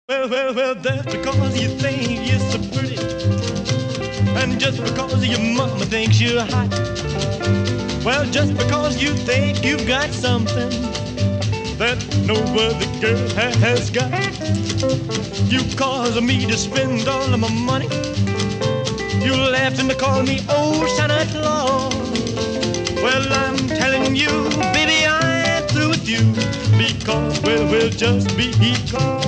Well, that's because you think you're so pretty. And just because your mama thinks you're hot. Well, just because you think you've got something that no other girl has got. You cause me to spend all of my money. You laughed and call me old Santa Claus. Well, I'm telling you, baby, I ain't through with you. Because, well, we'll just be because.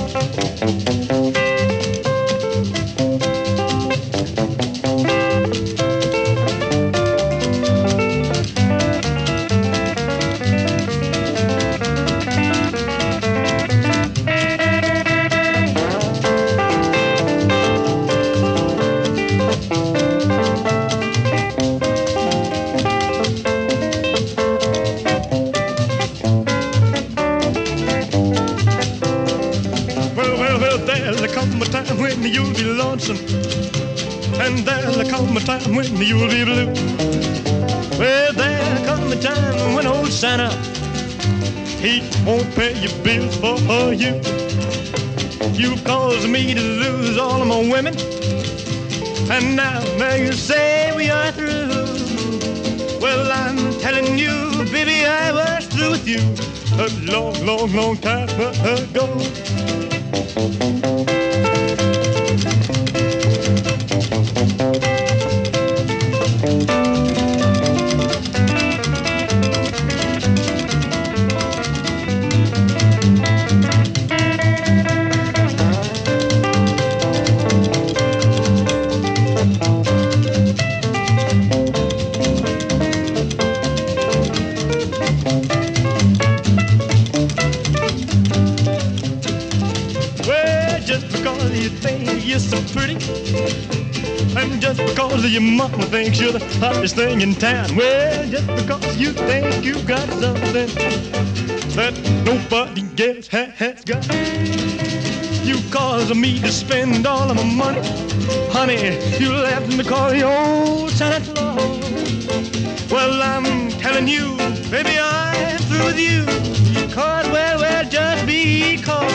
There'll come a time when you'll be lonesome, and there'll come a time when you'll be blue. Well, there'll come a time when old Santa, he won't pay your bills for you. You caused me to lose all of my women, and now you say we are through. Well, I'm telling you, baby, I was through with you a long time ago. Just because you think you're so pretty, and just because your mama thinks you're the hottest thing in town. Well, just because you think you got something that nobody else has got. You cause me to spend all of my money. Honey, you left me call your old Santa Claus. Well, I'm telling you, baby, I'm through with you. Because, well, just because.